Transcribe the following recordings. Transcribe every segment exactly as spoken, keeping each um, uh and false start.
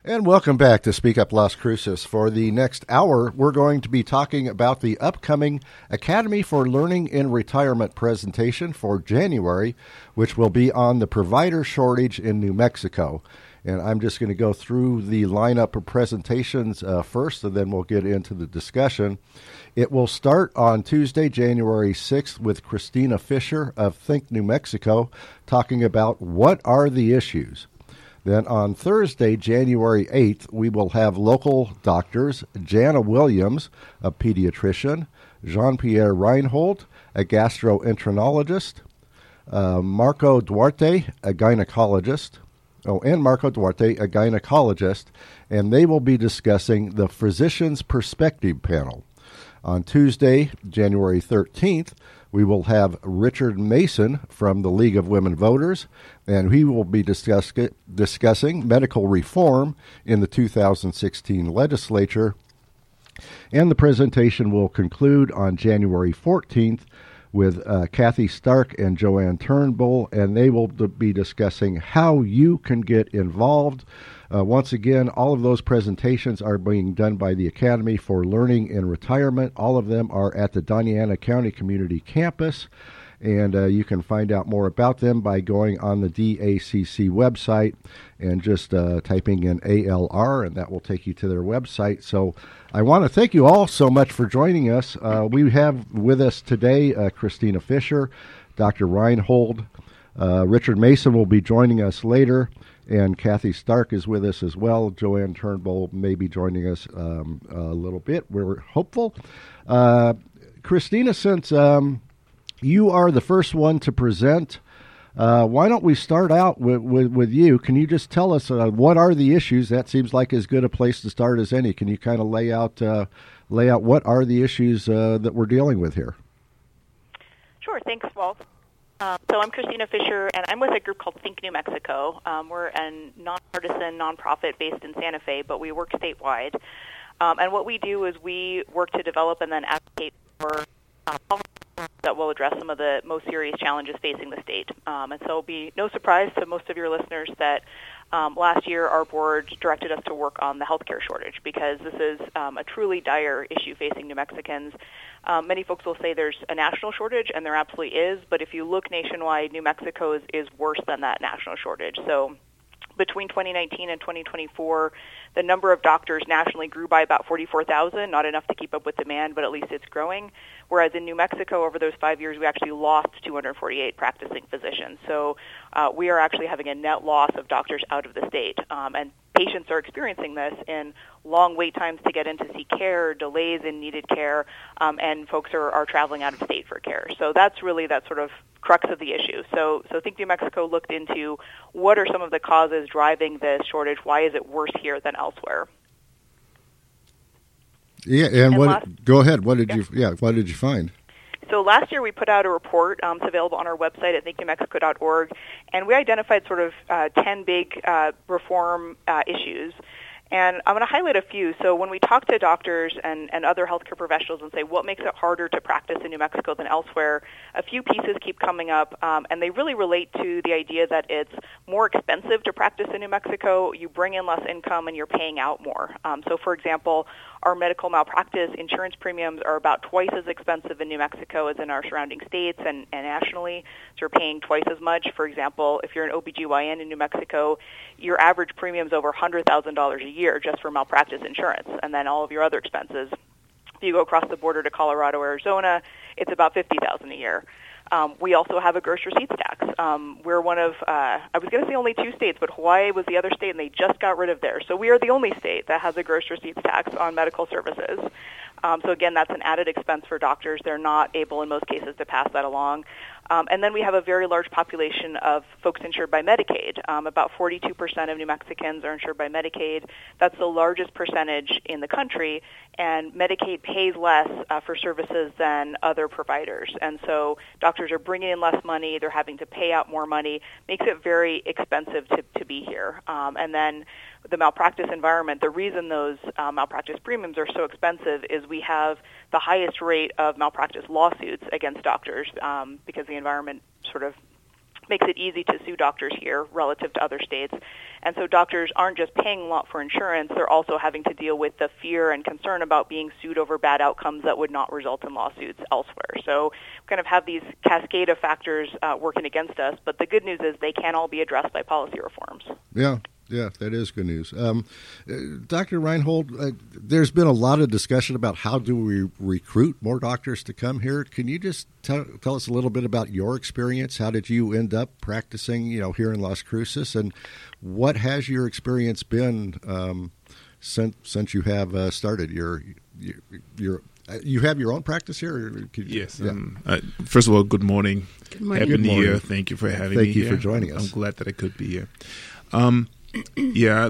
And welcome back to Speak Up Las Cruces. For the next hour, we're going to be talking about the upcoming Academy for Learning in Retirement presentation for January, which will be on the provider shortage in New Mexico. And I'm just going to go through the lineup of presentations uh, first, and then we'll get into the discussion. It will start on Tuesday, January sixth, with Christina Fisher of Think New Mexico talking about what are the issues. Then on Thursday, January eighth, we will have local doctors, Jana Williams, a pediatrician, Jean-Pierre Reinhold, a gastroenterologist, uh, Marco Duarte, a gynecologist, oh, and Marco Duarte, a gynecologist, and they will be discussing the Physician's Perspective panel. On Tuesday, January thirteenth, we will have Richard Mason from the League of Women Voters, and he will be discuss- discussing medical reform in the two thousand sixteen legislature. And the presentation will conclude on January fourteenth with uh, Kathy Stark and Joanne Turnbull, and they will be discussing how you can get involved. Uh, once again, all of those presentations are being done by the Academy for Learning in Retirement. All of them are at the Doñana County Community Campus, and uh, you can find out more about them by going on the D A C C website and just uh, typing in A L R, and that will take you to their website. So I want to thank you all so much for joining us. Uh, we have with us today uh, Christina Fisher, Doctor Reinhold, uh, Richard Mason will be joining us later, and Kathy Stark is with us as well. Joanne Turnbull may be joining us um, a little bit. We're hopeful. Uh, Christina, since um, you are the first one to present, uh, why don't we start out with, with, with you? Can you just tell us uh, what are the issues? That seems like as good a place to start as any. Can you kind of lay out uh, lay out what are the issues uh, that we're dealing with here? Sure. Thanks, Walt. Um, so I'm Christina Fisher, and I'm with a group called Think New Mexico. Um, we're a nonpartisan nonprofit based in Santa Fe, but we work statewide. Um, and what we do is we work to develop and then advocate for uh, policies that will address some of the most serious challenges facing the state. Um, and so it'll be no surprise to most of your listeners that um, last year our board directed us to work on the healthcare shortage, because this is um, a truly dire issue facing New Mexicans. Um, many folks will say there's a national shortage, and there absolutely is, but if you look nationwide, New Mexico is, is worse than that national shortage. So between twenty nineteen and twenty twenty-four, the number of doctors nationally grew by about forty-four thousand, not enough to keep up with demand, but at least it's growing. Whereas in New Mexico, over those five years, we actually lost two hundred forty-eight practicing physicians. So uh, we are actually having a net loss of doctors out of the state. Um, and patients are experiencing this in long wait times to get in to see care, delays in needed care, um, and folks are, are traveling out of state for care. So that's really that sort of crux of the issue. So, so Think New Mexico looked into what are some of the causes driving this shortage, why is it worse here than elsewhere? Yeah, and, and what? Last, go ahead. What did yeah. you? Yeah, what did you find? So last year we put out a report. Um, it's available on our website at think new mexico dot org, and we identified sort of uh, ten big uh, reform uh, issues. And I'm going to highlight a few. So when we talk to doctors and, and other healthcare professionals and say, what makes it harder to practice in New Mexico than elsewhere, a few pieces keep coming up, um, and they really relate to the idea that it's more expensive to practice in New Mexico. You bring in less income and you're paying out more. Um, so, for example, our medical malpractice insurance premiums are about twice as expensive in New Mexico as in our surrounding states and, and nationally. So you're paying twice as much. For example, if you're an O B G Y N in New Mexico, your average premium is over one hundred thousand dollars a year just for malpractice insurance, and then all of your other expenses. If you go across the border to Colorado or Arizona, it's about fifty thousand dollars a year. Um, we also have a gross receipts tax. Um, we're one of, uh, I was going to say only two states, but Hawaii was the other state, and they just got rid of theirs. So we are the only state that has a gross receipts tax on medical services. Um, so again, that's an added expense for doctors. They're not able in most cases to pass that along. Um, and then we have a very large population of folks insured by Medicaid. Um, about forty-two percent of New Mexicans are insured by Medicaid. That's the largest percentage in the country, and Medicaid pays less uh, for services than other providers. And so doctors are bringing in less money. They're having to pay out more money. Makes it very expensive to, to be here. Um, and then the malpractice environment, the reason those uh, malpractice premiums are so expensive is we have the highest rate of malpractice lawsuits against doctors um, because the environment sort of makes it easy to sue doctors here relative to other states. And so doctors aren't just paying a lot for insurance, they're also having to deal with the fear and concern about being sued over bad outcomes that would not result in lawsuits elsewhere. So we kind of have these cascade of factors uh, working against us, but the good news is they can all be addressed by policy reforms. Yeah. Yeah, that is good news. Um, uh, Doctor Reinhold, uh, there's been a lot of discussion about how do we recruit more doctors to come here. Can you just tell, tell us a little bit about your experience? How did you end up practicing, you know, here in Las Cruces, and what has your experience been um, since since you have uh, started your your, your uh, you have your own practice here? Or could you, yes. Yeah. Um, uh, first of all, good morning. Good morning. Happy Good New morning. Year. Thank you for having Thank me you here. for joining us. I'm glad that I could be here. Um, yeah,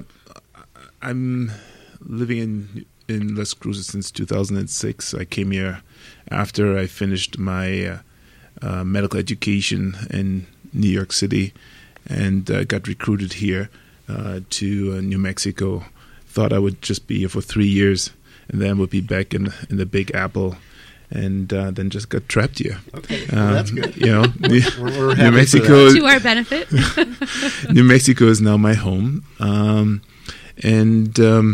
I'm living in in Las Cruces since two thousand six. I came here after I finished my uh, uh, medical education in New York City, and uh, got recruited here uh, to uh, New Mexico. Thought I would just be here for three years, and then would be back in in the Big Apple. And uh, then just got trapped here. Okay, Um, well, that's good. You know, We're- we're happy New for Mexico. To our benefit. New Mexico is now my home, um, and um,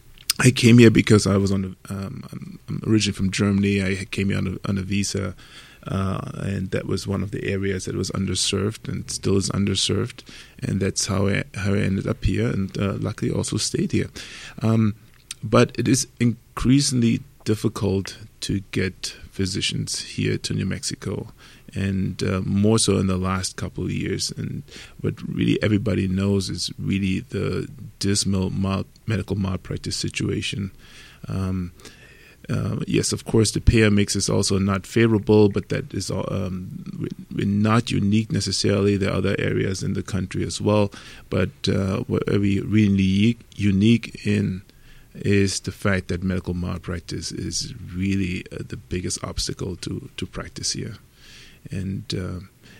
I came here because I was on. A, um, I'm, I'm originally from Germany. I came here on a, on a visa, uh, and that was one of the areas that was underserved and still is underserved, and that's how I how I ended up here, and uh, luckily also stayed here. Um, but it is increasingly difficult to get physicians here to New Mexico, and uh, more so in the last couple of years. And what really everybody knows is really the dismal mal- medical malpractice situation. Um, uh, yes, of course, the payer mix is also not favorable, but that is all, um, we're not unique necessarily. There are other areas in the country as well, but uh, what are we really unique in is the fact that medical malpractice is really uh, the biggest obstacle to, to practice here. And uh,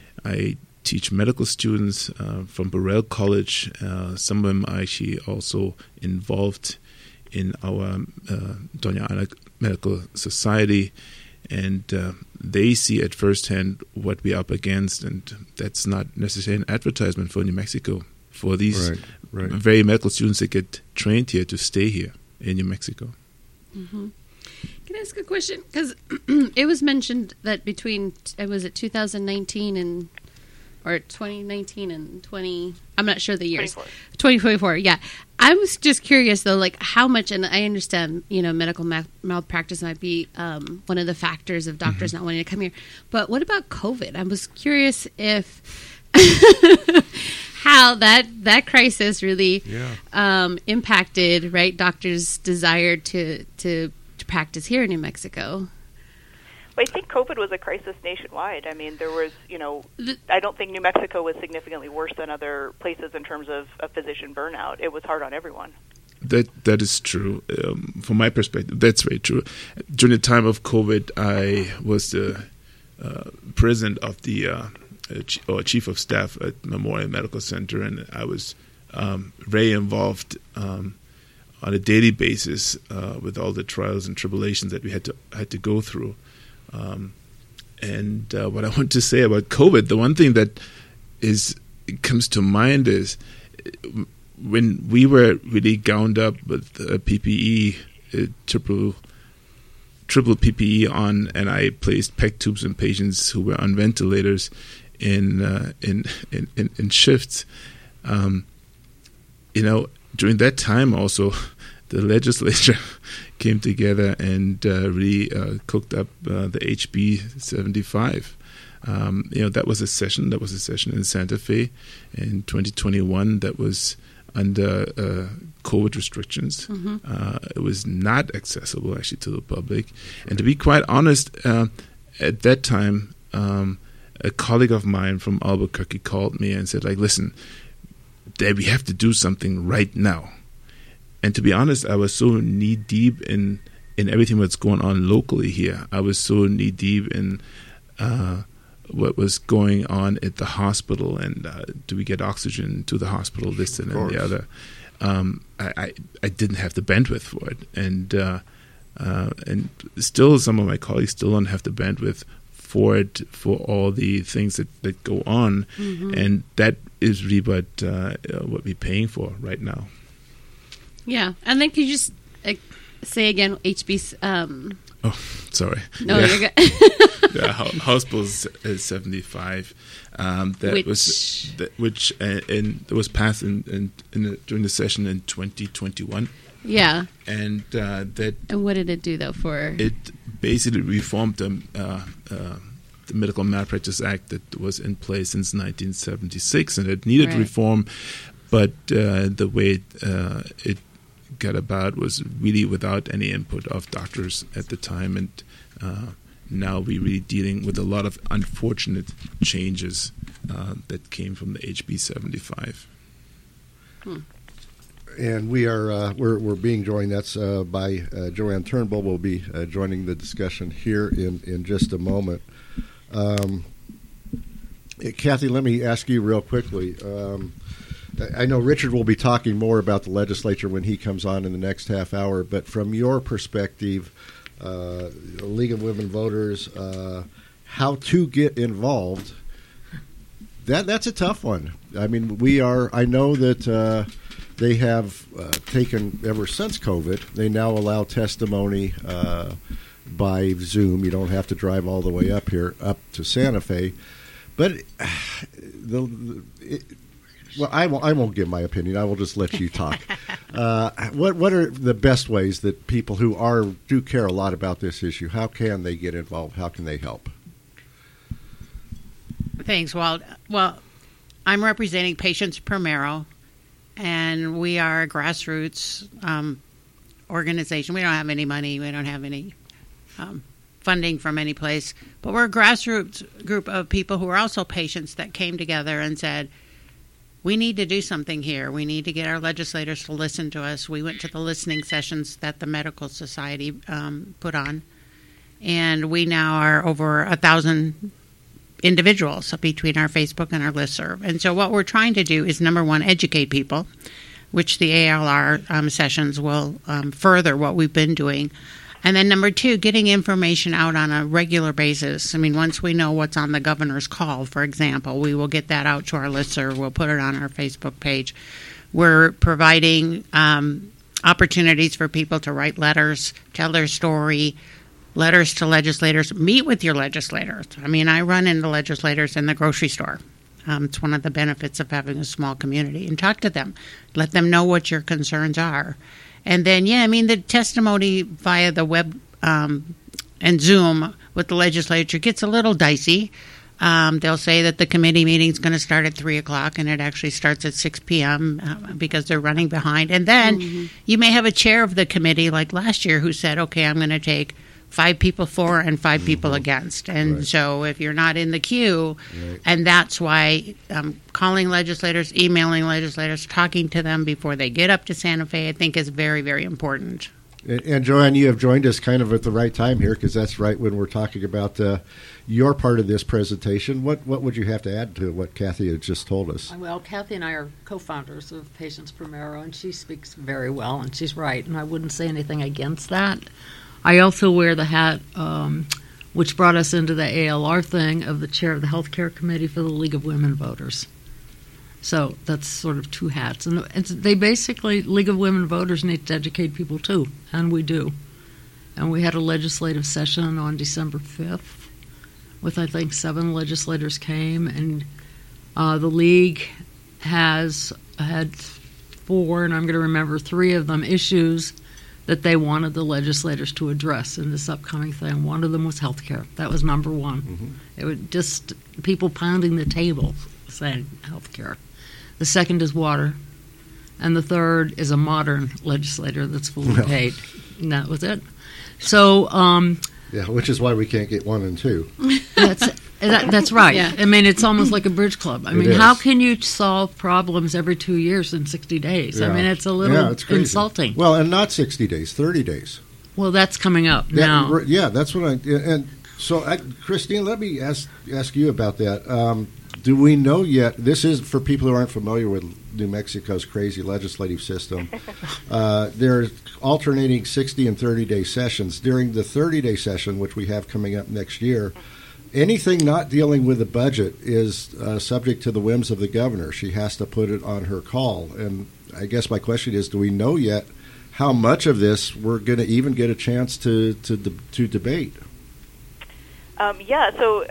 I teach medical students uh, from Burrell College. Uh, some of them are actually also involved in our uh, Doña Ana Medical Society, and uh, they see at firsthand what we're up against, and that's not necessarily an advertisement for New Mexico, for these Right, right. very medical students that get trained here to stay here in New Mexico. Mm-hmm. Can I ask a question? Because it was mentioned that between, uh, was it two thousand nineteen and, or twenty nineteen and twenty, I'm not sure the years. twenty-four. twenty twenty-four, yeah. I was just curious, though, like how much, and I understand, you know, medical mal- malpractice might be um, one of the factors of doctors mm-hmm. not wanting to come here. But what about COVID? I was curious if... how that that crisis really Yeah. um, impacted right doctors' desire to, to to practice here in New Mexico. Well, I think COVID was a crisis nationwide. I mean, there was, you know, The- I don't think New Mexico was significantly worse than other places in terms of, of physician burnout. It was hard on everyone. That that is true. Um, from my perspective, that's very true. During the time of COVID, I was the uh, president of the uh, ch- or chief of staff at Memorial Medical Center, and I was um, very involved um, on a daily basis uh, with all the trials and tribulations that we had to had to go through. Um, and uh, what I want to say about COVID, the one thing that is comes to mind is when we were really gowned up with uh, P P E, uh, triple triple P P E on, and I placed PEG tubes in patients who were on ventilators in uh, in, in, in in shifts. Um, you know, during that time also, the legislature came together and uh, really uh, cooked up uh, the H B seventy-five. Um, you know, that was a session. That was a session in Santa Fe in twenty twenty-one. That was under uh, COVID restrictions. Mm-hmm. Uh, it was not accessible actually to the public. And to be quite honest, uh, at that time, um, a colleague of mine from Albuquerque called me and said, like, listen, Dad, we have to do something right now. And to be honest, I was so knee deep in, in everything that's going on locally here. I was so knee deep in uh, what was going on at the hospital, and uh, do we get oxygen to the hospital, this and then the other. Um, I, I I didn't have the bandwidth for it, and uh, uh, and still some of my colleagues still don't have the bandwidth afford for all the things that, that go on, mm-hmm. and that is really what uh, what we're paying for right now. Yeah, and then could you just uh, say again H B? Um, oh, sorry. No, yeah. you're good. Yeah, House Bill is seventy-five. Um, that which was that, which uh, in, it was passed in, in, in the, during the session in twenty twenty-one. Yeah, and uh, that. And what did it do though? For it basically reformed the, uh, uh, the Medical Malpractice Act that was in place since nineteen seventy-six, and it needed right. reform, but uh, the way uh, it got about was really without any input of doctors at the time, and. Uh, Now we're really dealing with a lot of unfortunate changes uh, that came from the H B seventy-five. Hmm. And we are uh, we're we're being joined. That's uh, by uh, Joanne Turnbull. Will be uh, joining the discussion here in, in just a moment. Um, Kathy, let me ask you real quickly. Um, I know Richard will be talking more about the legislature when he comes on in the next half hour. But from your perspective. Uh, League of Women Voters, uh, how to get involved. That that's a tough one. I mean, we are. I know that uh, they have uh, taken ever since COVID. They now allow testimony uh, by Zoom. You don't have to drive all the way up here, up to Santa Fe. But the. the it, Well, I won't, I won't give my opinion. I will just let you talk. Uh, what what are the best ways that people who are do care a lot about this issue, how can they get involved? How can they help? Thanks, Walt. Well, I'm representing Patients Per Marrow, and we are a grassroots um, organization. We don't have any money. We don't have any um, funding from any place. But we're a grassroots group of people who are also patients that came together and said, we need to do something here. We need to get our legislators to listen to us. We went to the listening sessions that the Medical Society um, put on, and we now are over a thousand individuals between our Facebook and our listserv. And so what we're trying to do is, number one, educate people, which the A L R um, sessions will um, further what we've been doing. And then number two, getting information out on a regular basis. I mean, once we know what's on the governor's call, for example, we will get that out to our listserv. We'll put it on our Facebook page. We're providing um, opportunities for people to write letters, tell their story, letters to legislators. Meet with your legislators. I mean, I run into legislators in the grocery store. Um, it's one of the benefits of having a small community. And talk to them. Let them know what your concerns are. And then, yeah, I mean, the testimony via the web um, and Zoom with the legislature gets a little dicey. Um, they'll say that the committee meeting is going to start at three o'clock, and it actually starts at six p.m. Uh, because they're running behind. And then mm-hmm. you may have a chair of the committee, like last year, who said, okay, I'm going to take five people for and five mm-hmm. people against. And right. so if you're not in the queue, right. and that's why um, calling legislators, emailing legislators, talking to them before they get up to Santa Fe, I think is very, very important. And, and Joanne, you have joined us kind of at the right time here, because that's right when we're talking about uh, your part of this presentation. What what would you have to add to what Kathy had just told us? Well, Kathy and I are co-founders of Patients Per Marrow, and she speaks very well, and she's right, and I wouldn't say anything against that. I also wear the hat, um, which brought us into the A L R thing, of the chair of the Healthcare Committee for the League of Women Voters. So that's sort of two hats. And it's, they basically, League of Women Voters need to educate people too, and we do. And we had a legislative session on December fifth with, I think, seven legislators came, and uh, the League has had four, and I'm going to remember three of them, issues that they wanted the legislators to address in this upcoming thing. One of them was health care. That was number one. Mm-hmm. It was just people pounding the table saying health care. The second is water. And the third is a modern legislator that's fully well. paid. And that was it. So... Um, yeah, which is why we can't get one and two. That's that, that's right. Yeah. I mean, it's almost like a bridge club. I it mean, is. How can you solve problems every two years in sixty days? Yeah. I mean, it's a little yeah, it's insulting. Well, and not sixty days, thirty days. Well, that's coming up that, now. Yeah, that's what I... And so, I, Christine, let me ask ask you about that. Um, do we know yet... This is, for people who aren't familiar with New Mexico's crazy legislative system, uh, they're alternating sixty and thirty-day sessions. During the thirty-day session, which we have coming up next year, anything not dealing with the budget is uh, subject to the whims of the governor. She has to put it on her call. And I guess my question is, do we know yet how much of this we're going to even get a chance to to, to debate? Um, yeah, so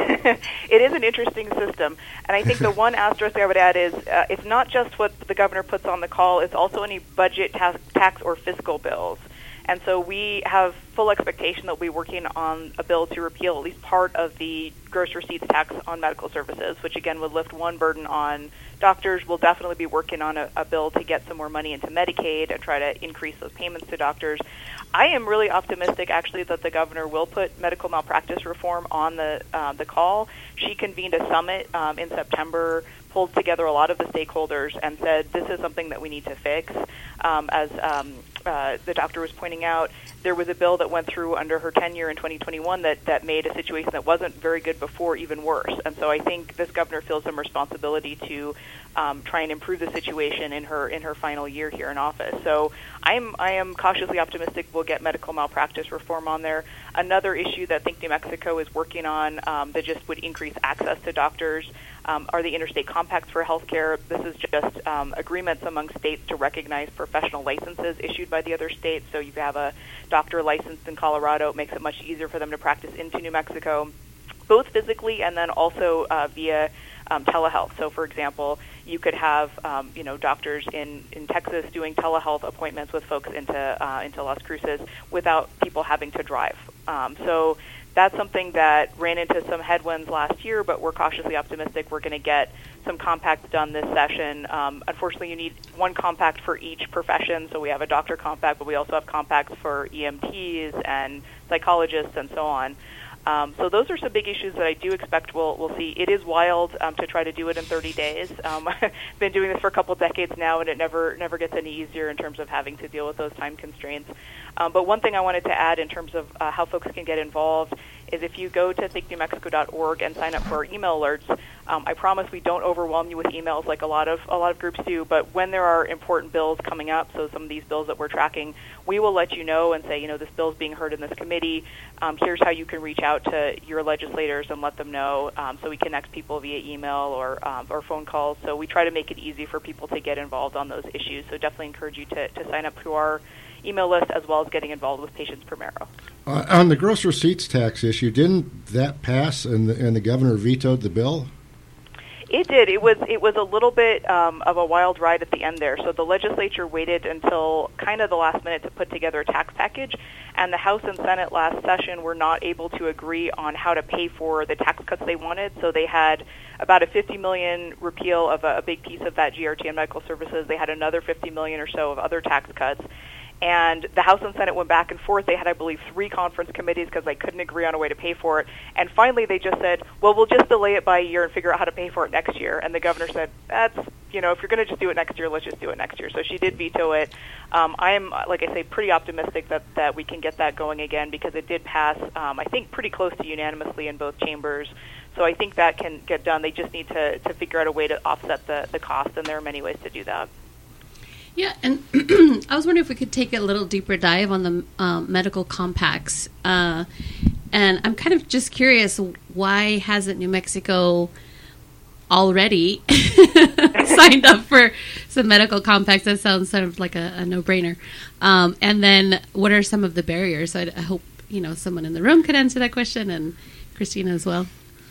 it is an interesting system. And I think the one asterisk I would add is uh, it's not just what the governor puts on the call, it's also any budget, tax, tax or fiscal bills. And so we have full expectation that we'll be working on a bill to repeal at least part of the gross receipts tax on medical services, which again would lift one burden on doctors. We'll definitely be working on a, a bill to get some more money into Medicaid and try to increase those payments to doctors. I am really optimistic, actually, that the governor will put medical malpractice reform on the uh, the call. She convened a summit um, in September, pulled together a lot of the stakeholders, and said this is something that we need to fix. Um, as um, uh, the doctor was pointing out, there was a bill that went through under her tenure in twenty twenty-one that, that made a situation that wasn't very good before even worse. And so I think this governor feels some responsibility to um, try and improve the situation in her in her final year here in office. So I'm I am cautiously optimistic we'll get medical malpractice reform on there. Another issue that Think New Mexico is working on um, that just would increase access to doctors um, are the interstate compacts for healthcare. This is just um, agreements among states to recognize professional licenses issued by the other states. So you have a doctor licensed in Colorado, it makes it much easier for them to practice into New Mexico, both physically and then also uh, via um, telehealth. So, for example, you could have um, you know doctors in, in Texas doing telehealth appointments with folks into uh, into Las Cruces without people having to drive. Um, so that's something that ran into some headwinds last year, but we're cautiously optimistic we're going to get some compacts done this session. Um, unfortunately, you need one compact for each profession. So we have a doctor compact, but we also have compacts for E M Ts and psychologists and so on. Um, so those are some big issues that I do expect we'll, we'll see. It is wild um, to try to do it in thirty days. Um, I've been doing this for a couple of decades now, and it never never gets any easier in terms of having to deal with those time constraints. Um, but one thing I wanted to add in terms of uh, how folks can get involved is if you go to think new mexico dot org and sign up for our email alerts, um, I promise we don't overwhelm you with emails like a lot of a lot of groups do, but when there are important bills coming up, so some of these bills that we're tracking, we will let you know and say, you know, this bill is being heard in this committee. Um, here's how you can reach out to your legislators and let them know. Um, so we connect people via email or um, or phone calls. So we try to make it easy for people to get involved on those issues. So definitely encourage you to, to sign up to our email list as well as getting involved with Patients Primero. Uh, on the gross receipts tax issue, didn't that pass and the, and the governor vetoed the bill? It did. It was it was a little bit um, of a wild ride at the end there. So the legislature waited until kind of the last minute to put together a tax package, and the House and Senate last session were not able to agree on how to pay for the tax cuts they wanted. So they had about a fifty million dollars repeal of a, a big piece of that G R T and medical services. They had another fifty million dollars or so of other tax cuts. And the House and Senate went back and forth. They had, I believe, three conference committees because they couldn't agree on a way to pay for it. And finally, they just said, well, we'll just delay it by a year and figure out how to pay for it next year. And the governor said, that's, you know, if you're going to just do it next year, let's just do it next year. So she did veto it. Um, I am, like I say, pretty optimistic that, that we can get that going again because it did pass, um, I think, pretty close to unanimously in both chambers. So I think that can get done. They just need to, to figure out a way to offset the, the cost, and there are many ways to do that. Yeah, and I was wondering if we could take a little deeper dive on the um, medical compacts. Uh, and I'm kind of just curious, why hasn't New Mexico already signed up for some medical compacts? That sounds sort of like a, a no-brainer. Um, and then what are some of the barriers? I, I hope, you know, someone in the room could answer that question, and Christina as well.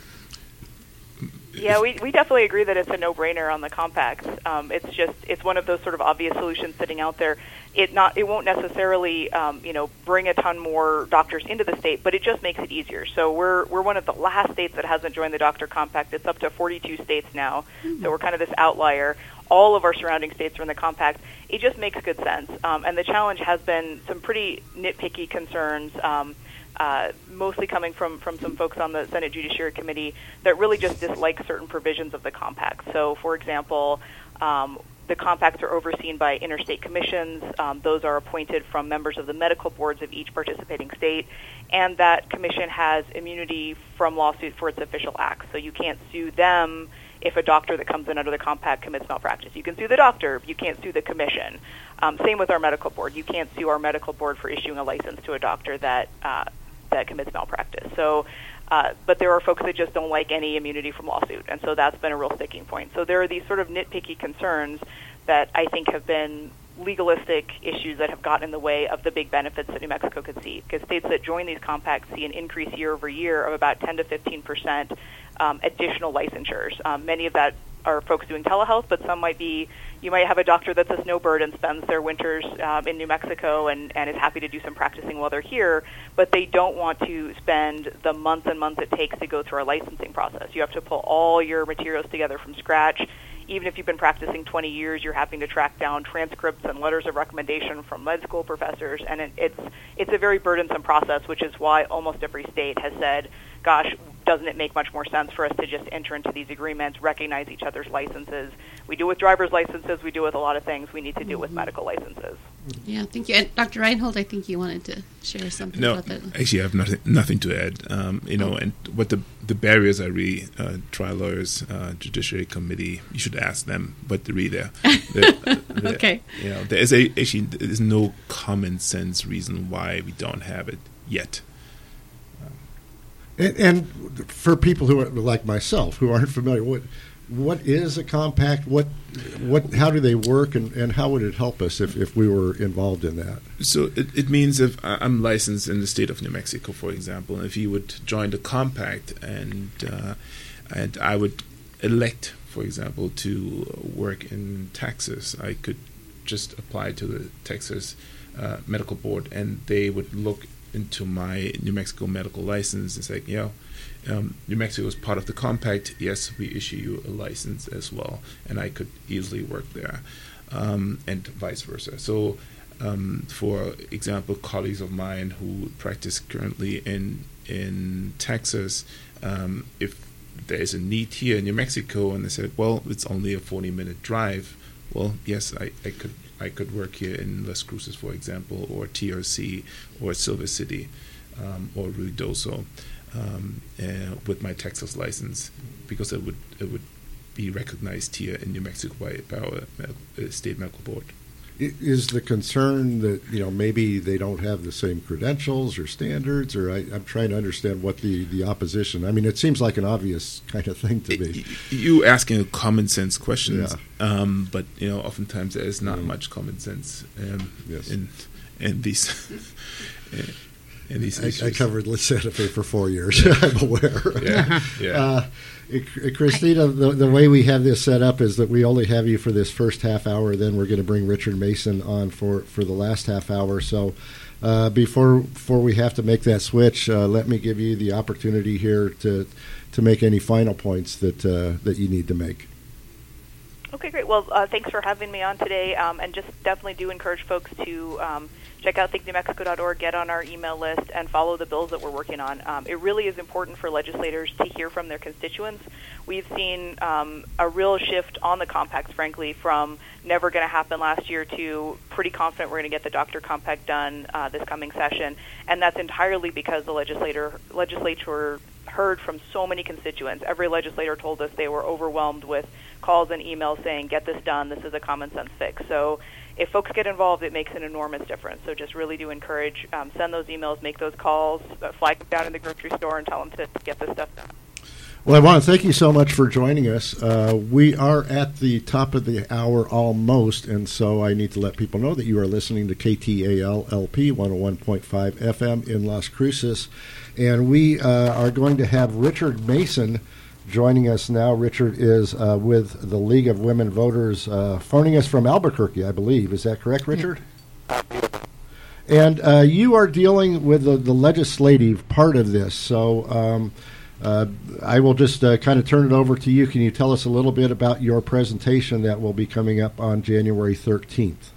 Yeah, we, we definitely agree that it's a no-brainer on the compacts. Um, it's just it's one of those sort of obvious solutions sitting out there. It not it won't necessarily um, you know bring a ton more doctors into the state, but it just makes it easier. So we're we're one of the last states that hasn't joined the doctor compact. It's up to forty-two states now, mm-hmm. So we're kind of this outlier. All of our surrounding states are in the compact. It just makes good sense. Um, and the challenge has been some pretty nitpicky concerns. Um, Uh, mostly coming from, from some folks on the Senate Judiciary Committee that really just dislike certain provisions of the compact. So, for example, um, the compacts are overseen by interstate commissions. Um, those are appointed from members of the medical boards of each participating state, and that commission has immunity from lawsuit for its official acts. So you can't sue them if a doctor that comes in under the compact commits malpractice. You can sue the doctor, but you can't sue the commission. Um, same with our medical board. You can't sue our medical board for issuing a license to a doctor that uh, that commits malpractice. So Uh, but there are folks that just don't like any immunity from lawsuit, and so that's been a real sticking point. So there are these sort of nitpicky concerns that I think have been legalistic issues that have gotten in the way of the big benefits that New Mexico could see. Because states that join these compacts see an increase year over year of about ten to fifteen percent um, additional licensures. Um, many of that are folks doing telehealth, but some might be, you might have a doctor that's a snowbird and spends their winters um, in New Mexico and, and is happy to do some practicing while they're here, but they don't want to spend the months and months it takes to go through our licensing process. You have to pull all your materials together from scratch. Even if you've been practicing twenty years, you're having to track down transcripts and letters of recommendation from med school professors, and it, it's it's a very burdensome process, which is why almost every state has said, gosh, doesn't it make much more sense for us to just enter into these agreements, recognize each other's licenses? We do it with driver's licenses. We do it with a lot of things. We need to do it with medical licenses. Yeah, thank you. And Doctor Reinhold, I think you wanted to share something no, about that. Actually, I have nothing, nothing to add. Um, you know, and what the the barriers are really, uh, trial lawyers, uh, judiciary committee, you should ask them what the reader. The, the, Okay. You know, there is a, actually there is no common sense reason why we don't have it yet. And, and for people who are like myself who aren't familiar, what what is a compact? What what how do they work, and, and how would it help us if, if we were involved in that? So it, it means if I'm licensed in the state of New Mexico, for example, if you would join the compact and uh, and I would elect, for example, to work in Texas, I could just apply to the Texas uh, Medical Board, and they would look into my New Mexico medical license and say, you know, um, New Mexico is part of the compact. Yes, we issue you a license as well, and I could easily work there, um, and vice versa. So, um, for example, colleagues of mine who practice currently in in Texas, um, if there is a need here in New Mexico, and they said, well, it's only a forty-minute drive. Well, yes, I, I could. I could work here in Las Cruces, for example, or T R C, or Silver City, um, or Ruidoso, um, uh, with my Texas license, because it would it would be recognized here in New Mexico by, by our uh, state medical board. Is the concern that, you know, maybe they don't have the same credentials or standards, or I, I'm trying to understand what the, the opposition. I mean, it seems like an obvious kind of thing to me. You asking a common sense questions, yeah. um, but you know, oftentimes there is not mm. much common sense um, yes. in in these. in these issues. I, I covered Santa Fe for four years. I'm aware. Yeah, yeah. Uh, Christina, the, the way we have this set up is that we only have you for this first half hour. Then we're going to bring Richard Mason on for, for the last half hour. So uh, before before we have to make that switch, uh, let me give you the opportunity here to to make any final points that uh, that you need to make. Okay, great. Well, uh, thanks for having me on today, um, and just definitely do encourage folks to um, check out think new mexico dot org, get on our email list, and follow the bills that we're working on. Um, it really is important for legislators to hear from their constituents. We've seen um, a real shift on the compacts, frankly, from never going to happen last year to pretty confident we're going to get the doctor compact done uh, this coming session, and that's entirely because the legislator legislature heard from so many constituents. Every legislator told us they were overwhelmed with calls and emails saying, get this done, this is a common sense fix. So if folks get involved, it makes an enormous difference. So just really do encourage, um, send those emails, make those calls, uh, flag them down in the grocery store and tell them to get this stuff done. Well, I want to thank you so much for joining us. Uh, we are at the top of the hour almost, and so I need to let people know that you are listening to K T A L L P one oh one point five F M in Las Cruces, and we uh, are going to have Richard Mason joining us now. Richard is uh, with the League of Women Voters, uh, phoning us from Albuquerque, I believe. Is that correct, Richard? Yeah. And uh, you are dealing with the, the legislative part of this, so um, uh, I will just uh, kind of turn it over to you. Can you tell us a little bit about your presentation that will be coming up on January thirteenth?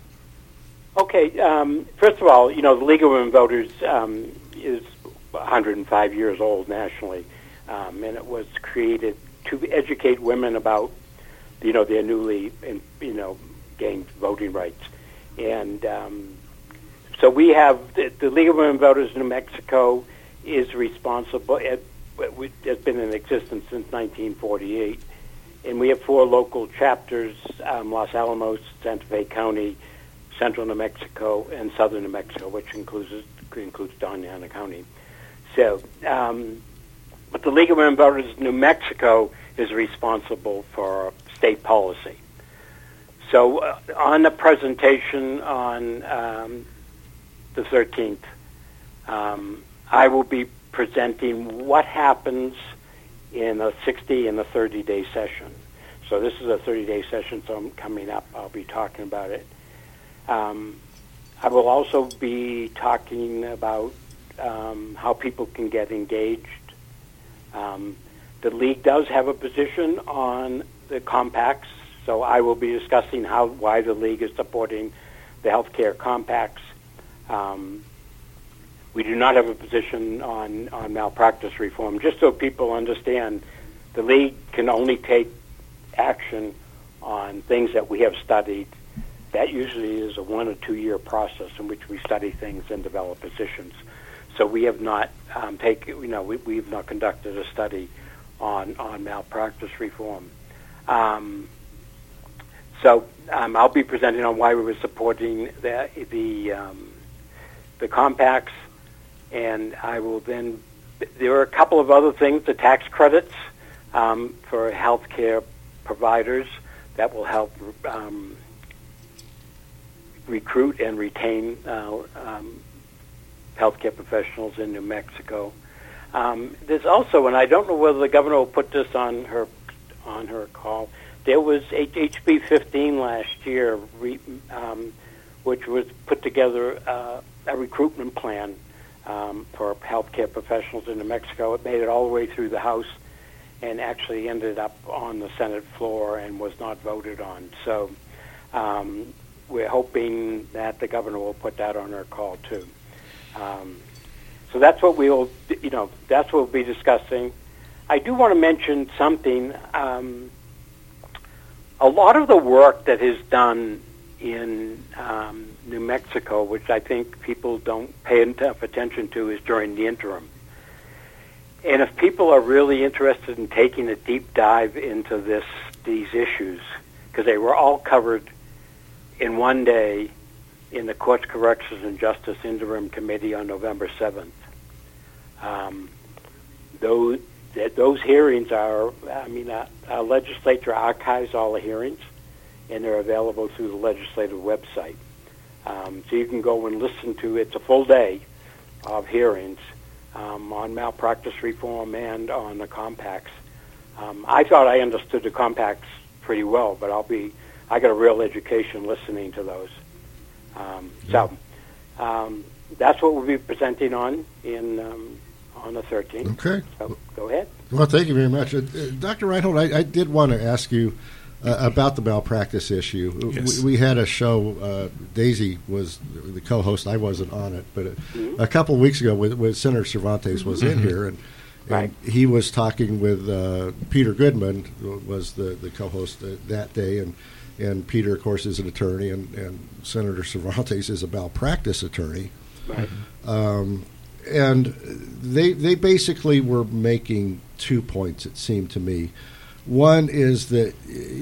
Okay. Um, first of all, you know, the League of Women Voters um, is one hundred five years old nationally. Um, and it was created to educate women about, you know, their newly, you know, gained voting rights. And um, so we have, the, the League of Women Voters in New Mexico is responsible, it, it has been in existence since nineteen forty-eight. And we have four local chapters, um, Los Alamos, Santa Fe County, Central New Mexico, and Southern New Mexico, which includes includes Doña Ana County. So, um, but the League of Women Voters New Mexico is responsible for state policy. So uh, on the presentation on um, the thirteenth, um, I will be presenting what happens in a sixty and a thirty-day session. So this is a thirty-day session, so I'm coming up. I'll be talking about it. Um, I will also be talking about um, how people can get engaged. Um, the League does have a position on the compacts, so I will be discussing how why the League is supporting the healthcare compacts. Um, we do not have a position on, on malpractice reform. Just so people understand, the League can only take action on things that we have studied. That usually is a one or two year process in which we study things and develop positions. So we have not um, taken, you know, we, we've not conducted a study on on malpractice reform. Um, so um, I'll be presenting on why we were supporting the the um, the compacts, and I will then. There are a couple of other things, the tax credits um, for healthcare providers that will help um, recruit and retain uh, um, healthcare professionals in New Mexico. Um, there's also, and I don't know whether the governor will put this on her on her call. There was H B fifteen last year, re, um, which was put together uh, a recruitment plan um, for healthcare professionals in New Mexico. It made it all the way through the House and actually ended up on the Senate floor and was not voted on. So um, we're hoping that the governor will put that on her call too. Um, so that's what we'll, you know, that's what we'll be discussing. I do want to mention something. Um, a lot of the work that is done in um, New Mexico, which I think people don't pay enough attention to, is during the interim. And if people are really interested in taking a deep dive into this, these issues, because they were all covered in one day in the Courts, Corrections, and Justice Interim Committee on November seventh. Um, those those hearings are, I mean, uh, our legislature archives all the hearings, and they're available through the legislative website. Um, so you can go and listen to, it's a full day of hearings um, on malpractice reform and on the compacts. Um, I thought I understood the compacts pretty well, but I'll be, I got a real education listening to those. Um, so um, that's what we'll be presenting on in um, on the thirteenth. Okay. So go ahead. Well, thank you very much. Uh, Doctor Reinhold, I, I did want to ask you uh, about the malpractice issue. Yes. We, we had a show, uh, Daisy was the co-host, I wasn't on it, but a, mm-hmm. a couple of weeks ago with, with Senator Cervantes was mm-hmm. in here, and, and right. he was talking with uh, Peter Goodman, who was the, the co-host uh, that day, and And Peter, of course, is an attorney, and, and Senator Cervantes is a malpractice attorney. Right. Um, and they they basically were making two points, it seemed to me. One is that,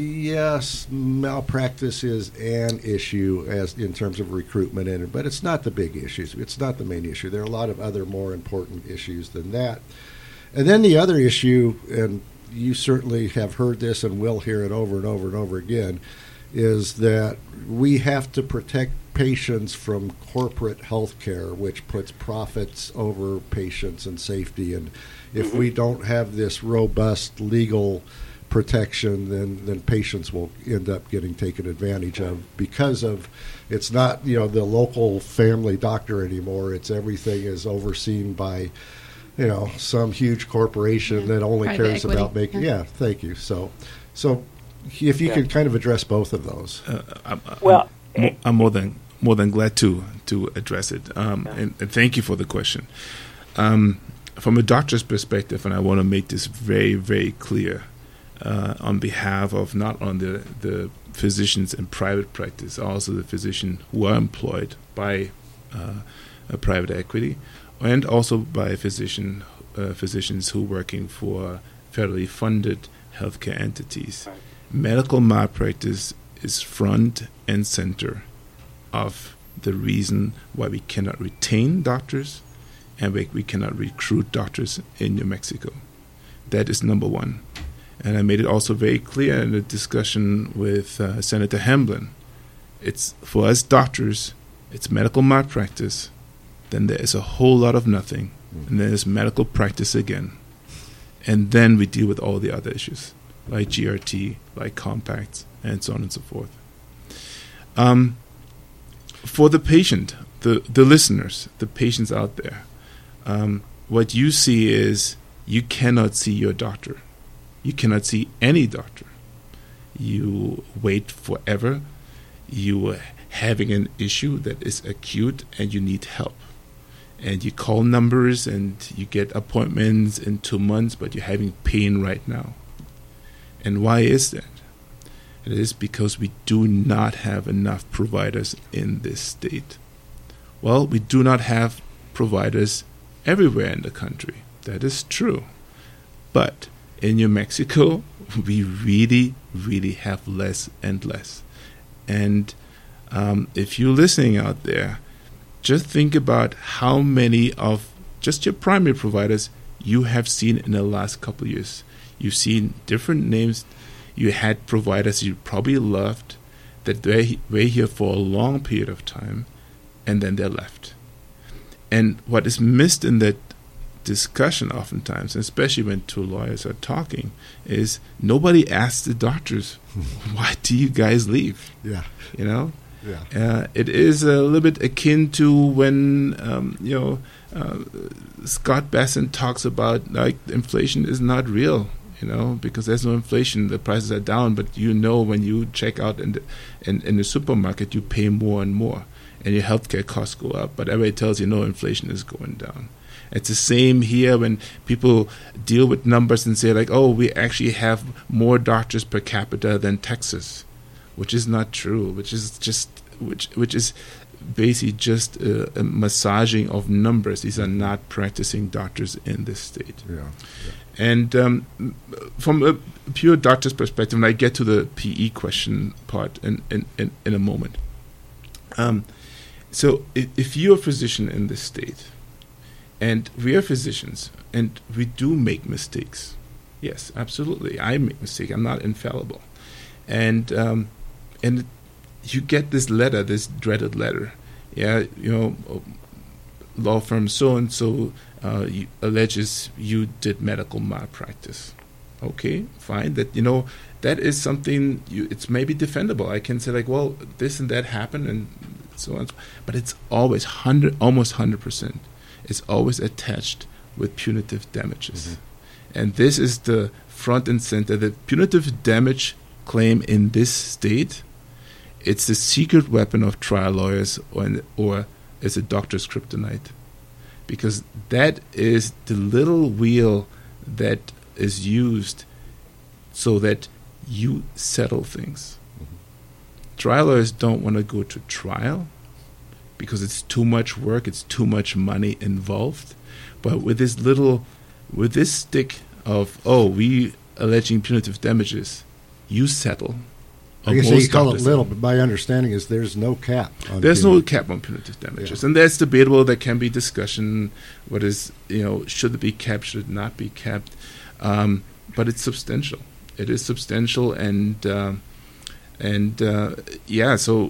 yes, malpractice is an issue as in terms of recruitment, in it, but it's not the big issue. It's not the main issue. There are a lot of other more important issues than that. And then the other issue, and you certainly have heard this and will hear it over and over and over again, is that we have to protect patients from corporate health care, which puts profits over patients and safety. And if mm-hmm. we don't have this robust legal protection, then, then patients will end up getting taken advantage of because of, it's not, you know, the local family doctor anymore. It's everything is overseen by, you know, some huge corporation yeah. that only Private cares equity. about making, yeah. yeah, thank you. So, so if you yeah. could kind of address both of those. Uh, I'm, I'm, Well, mo- I'm more than more than glad to to address it, um, yeah. and, and thank you for the question. Um, from a doctor's perspective, and I want to make this very, very clear uh, on behalf of not only the, the physicians in private practice, also the physicians who are employed by uh, a private equity, and also by physician uh, physicians who are working for federally funded healthcare entities. Right. Medical malpractice is front and center of the reason why we cannot retain doctors and we, we cannot recruit doctors in New Mexico. That is number one. And I made it also very clear in a discussion with uh, Senator Hamblin. It's for us doctors, it's medical malpractice. Then there is a whole lot of nothing. Mm. And then there's medical practice again. And then we deal with all the other issues, like G R T, like compacts, and so on and so forth. Um, for the patient, the, the listeners, the patients out there, um, what you see is you cannot see your doctor. You cannot see any doctor. You wait forever. You are having an issue that is acute and you need help. And you call numbers and you get appointments in two months, but you're having pain right now. And why is that? It is because we do not have enough providers in this state. Well, we do not have providers everywhere in the country. That is true. But in New Mexico, we really, really have less and less. And um, if you're listening out there, just think about how many of just your primary providers you have seen in the last couple of years. You've seen different names. You had providers you probably loved that they were here for a long period of time, and then they left. And what is missed in that discussion oftentimes, especially when two lawyers are talking, is nobody asks the doctors, why do you guys leave? Yeah. You know? Yeah. Uh, it is a little bit akin to when, um, you know, uh, Scott Bessent talks about, like, inflation is not real, you know, because there's no inflation. The prices are down, but you know when you check out in the, in, in the supermarket, you pay more and more, and your healthcare costs go up, but everybody tells you, no, inflation is going down. It's the same here when people deal with numbers and say, like, oh, we actually have more doctors per capita than Texas, which is not true, which is just which which is basically just a, a massaging of numbers. These are not practicing doctors in this state. Yeah, yeah. And um, from a pure doctor's perspective, and I get to the P E question part in, in, in, in a moment. Um, so if, if you're a physician in this state, and we are physicians, and we do make mistakes. Yes, absolutely. I make mistakes. I'm not infallible. And um, and you get this letter, this dreaded letter. Yeah, you know, law firm so-and-so uh, you, alleges you did medical malpractice. Okay, fine. That, you know, that is something, you, it's maybe defendable. I can say, like, well, this and that happened and so on. But it's always one hundred, almost one hundred percent. Is always attached with punitive damages. Mm-hmm. And this is the front and center. The punitive damage claim in this state, it's the secret weapon of trial lawyers, or, or it's a doctor's kryptonite. Because that is the little wheel that is used so that you settle things. Mm-hmm. Trial lawyers don't want to go to trial, because it's too much work, it's too much money involved. But with this little, with this stick of, oh, we alleging punitive damages, you settle. I guess you call it little, but my understanding is there's no cap on There's punitive. no cap on punitive damages. Yeah. And that's debatable. There can be discussion. What is, you know, should it be capped, should it not be capped? Um, but it's substantial. It is substantial, and, uh, and uh, yeah, so...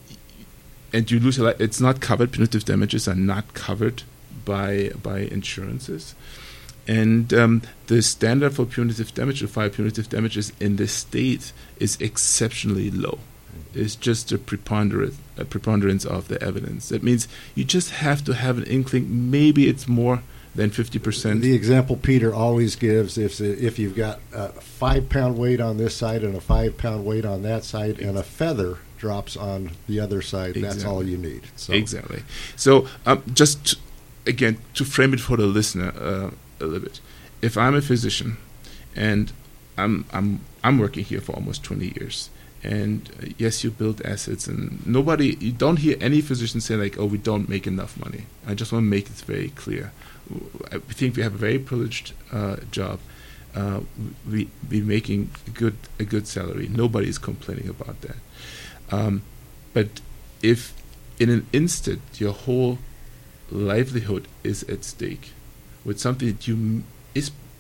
And you lose a lot. It's not covered. Punitive damages are not covered by by insurances, and um, the standard for punitive damage, to file punitive damages in this state, is exceptionally low. It's just a preponderance, a preponderance of the evidence. That means you just have to have an inkling. Maybe it's more than fifty percent. The example Peter always gives is if you've got a five pound weight on this side and a five pound weight on that side, and a feather drops on the other side, exactly. That's all you need. So. Exactly. So um, just to, again, to frame it for the listener uh, a little bit, if I'm a physician and I'm I'm I'm working here for almost twenty years, and uh, yes, you build assets, and nobody, you don't hear any physician say, like, oh, we don't make enough money. I just want to make it very clear. I think we have a very privileged uh, job. Uh, we be making a good a good salary. Nobody is complaining about that. Um, but if in an instant your whole livelihood is at stake with something that you m- is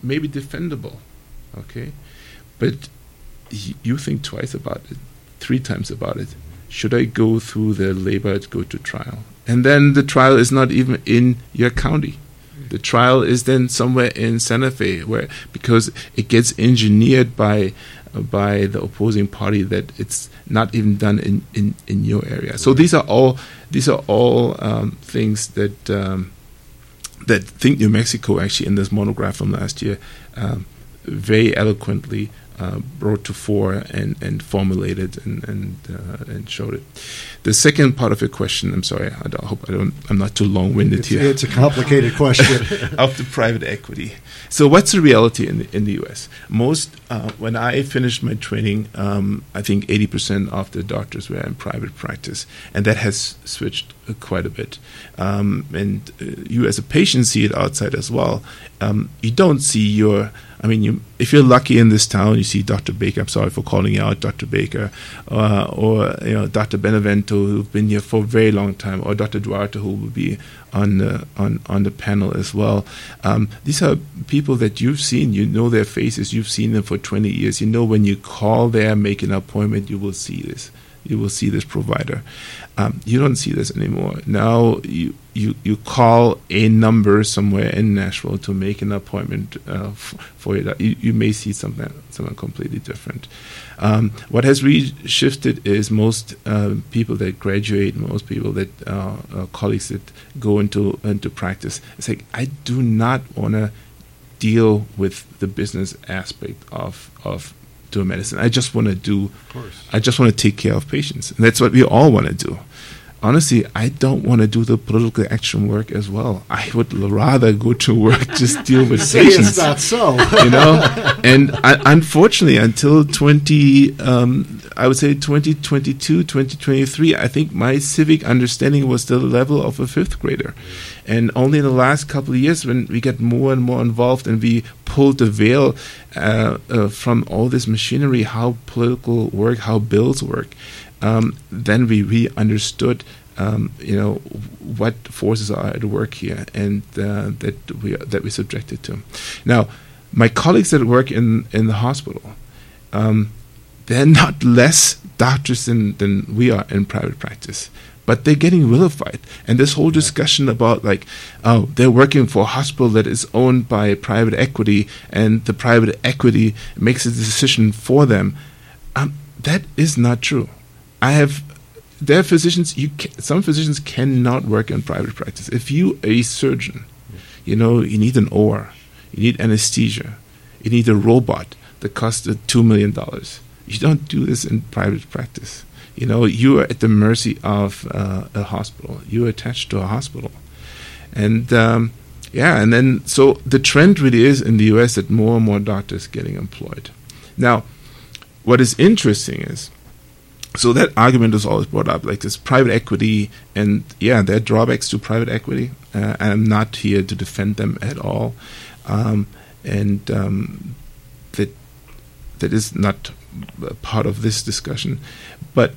maybe defendable, okay? But y- you think twice about it, three times about it. Should I go through the labor to go to trial? And then the trial is not even in your county. The trial is then somewhere in Santa Fe, where because it gets engineered by uh, by the opposing party that it's not even done in, in, in your area. So these are all these are all um, things that um, that Think New Mexico actually in this monograph from last year um, very eloquently uh, brought to fore and, and formulated and and, uh, and showed it. The second part of your question, I'm sorry, I, don't, I hope I don't, I'm not too long-winded It's, here. it's a complicated question. Of the private equity. So what's the reality in the, in the U S? Most, uh, when I finished my training, um, I think eighty percent of the doctors were in private practice, and that has switched uh, quite a bit. Um, and uh, you as a patient see it outside as well. Um, you don't see your, I mean, you, if you're lucky in this town, you see Doctor Baker, I'm sorry for calling you out, Doctor Baker, uh, or you know Doctor Benevento, who've been here for a very long time, or Doctor Duarte, who will be on the on, on the panel as well. Um, these are people that you've seen, you know their faces, you've seen them for twenty years. You know when you call there, make an appointment, you will see this. You will see this provider. Um, you don't see this anymore. Now you, you you call a number somewhere in Nashville to make an appointment uh, f- for it. You, you may see something something completely different. Um, what has really shifted is most uh, people that graduate, most people that uh, uh, colleagues that go into into practice. It's like I do not want to deal with the business aspect of of. do medicine. I just want to do, I just want to take care of patients. And that's what we all want to do. Honestly, I don't want to do the political action work as well. I would l- rather go to work, just deal with Say patients. it's not so. You know? And I, unfortunately, until twenty, um, I would say twenty twenty-two, twenty twenty-three, I think my civic understanding was the level of a fifth grader. And only in the last couple of years, when we get more and more involved and we pulled the veil uh, uh, from all this machinery, how political work, how bills work, um, then we really understood, um, you know, what forces are at work here, and uh, that we that we're subjected to. Now, my colleagues that work in in the hospital, um, they're not less doctors than than we are in private practice. But they're getting vilified. And this whole discussion about, like, oh, they're working for a hospital that is owned by private equity, and the private equity makes a decision for them. Um, that is not true. I have, there are physicians, you can, some physicians cannot work in private practice. If you are a surgeon, you know, you need an O R, you need anesthesia, you need a robot that costs two million dollars. You don't do this in private practice. You know, you are at the mercy of uh, a hospital. You are attached to a hospital. And, um, yeah, and then, so the trend really is in the U S that more and more doctors getting employed. Now, what is interesting is, so that argument is always brought up, like this private equity, and, yeah, there are drawbacks to private equity. Uh, I'm not here to defend them at all. Um, and um, that that is not part of this discussion. But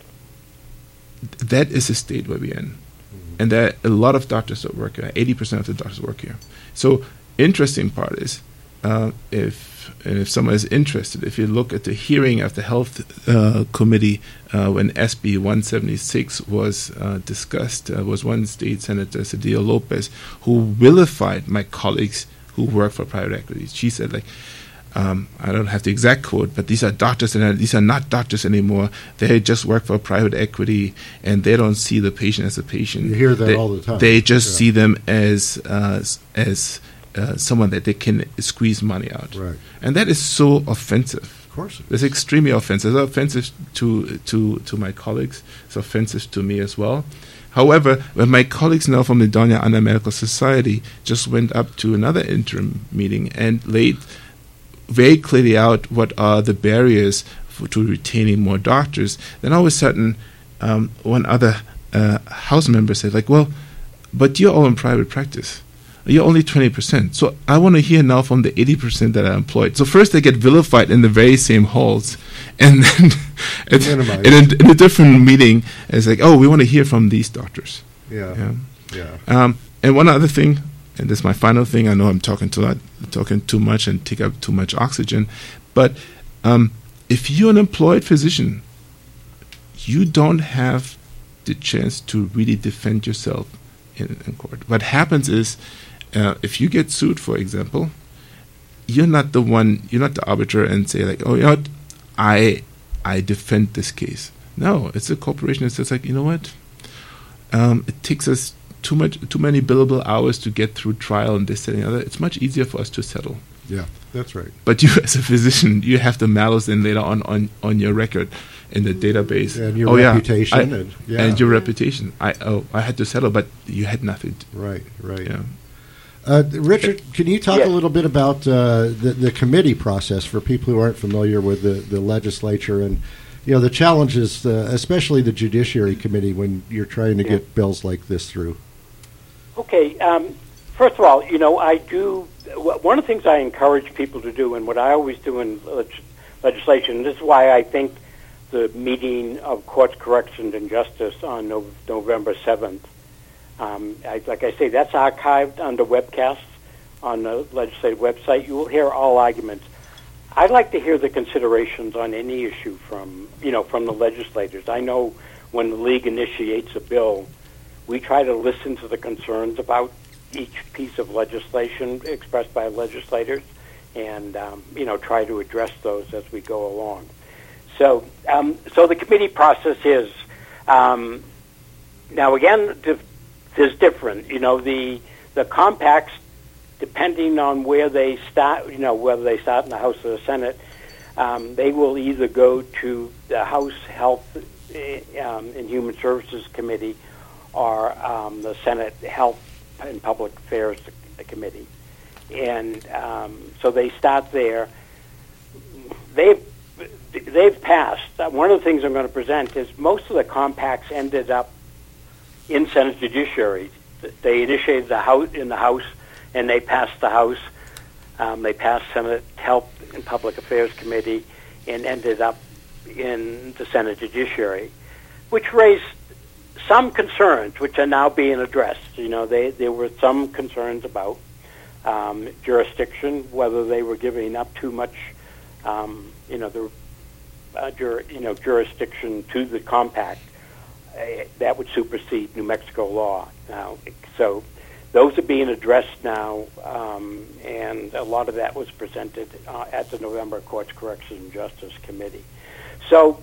that is the state where we're in. Mm-hmm. And there are a lot of doctors that work here. eighty percent of the doctors work here. So interesting part is, uh, if and if someone is interested, if you look at the hearing of the health uh, committee uh, when S B one seventy-six was uh, discussed, uh, was one state senator, Cedillo Lopez, who vilified my colleagues who work for private equity. She said, like, Um, I don't have the exact quote, but these are doctors, and these are not doctors anymore. They just work for private equity, and they don't see the patient as a patient. You hear that they, all the time. They just Yeah. see them as uh, as uh, someone that they can squeeze money out, Right. and that is so offensive. Of course. It's extremely offensive. It's offensive to to to my colleagues. It's offensive to me as well. However, when my colleagues now from the Doña Ana Medical Society just went up to another interim meeting and laid very clearly out what are the barriers for, to retaining more doctors, then all of a sudden um, one other uh, house member said, like, well, but you're all in private practice. You're only twenty percent. So I want to hear now from the eighty percent that are employed. So first they get vilified in the very same halls, and then at, in, a, in a different meeting, it's like, oh, we want to hear from these doctors. Yeah. Yeah. Yeah. Um, and one other thing, and this is my final thing. I know I'm talking too lot, talking too much and take up too much oxygen, but um, if you're an employed physician, you don't have the chance to really defend yourself in, in court. What happens is, uh, if you get sued, for example, you're not the one, you're not the arbiter and say like, oh, you know what, I, I defend this case. No, it's a corporation that says like, you know what, um, it takes us too much, too many billable hours to get through trial and this and the other. It's much easier for us to settle. Yeah, that's right. But you, as a physician, you have the malice in later on, on, on your record in the database. And your oh, reputation. Yeah, I, and, yeah. and your reputation. I oh, I had to settle, but you had nothing. To, right, right. Yeah. Uh, Richard, can you talk yes. a little bit about uh, the, the committee process for people who aren't familiar with the, the legislature and, you know, the challenges, uh, especially the Judiciary Committee when you're trying to yeah. get bills like this through? Okay. Um, first of all, you know, I do, one of the things I encourage people to do, and what I always do in leg- legislation, this is why I think the meeting of Courts, Corrections, and Justice on no- November seventh, um, I, like I say, that's archived under webcasts on the legislative website. You will hear all arguments. I'd like to hear the considerations on any issue from, you know, from the legislators. I know when the league initiates a bill, we try to listen to the concerns about each piece of legislation expressed by legislators and, um, you know, try to address those as we go along. So, um, so the committee process is, um, now again, is different. You know, the the compacts, depending on where they start, you know, whether they start in the House or the Senate, um, they will either go to the House Health um, and Human Services Committee or um, the Senate Health and Public Affairs Committee. And um, so they start there. They've, they've passed. One of the things I'm going to present is most of the compacts ended up in Senate Judiciary. They initiated the House in the House, and they passed the House. Um, they passed Senate Health and Public Affairs Committee, and ended up in the Senate Judiciary, which raised some concerns, which are now being addressed. You know, they, there were some concerns about um, jurisdiction, whether they were giving up too much, um, you know, the uh, jur, you know jurisdiction to the compact. Uh, that would supersede New Mexico law now. So those are being addressed now, um, and a lot of that was presented uh, at the November Courts, Corrections, and Justice Committee. So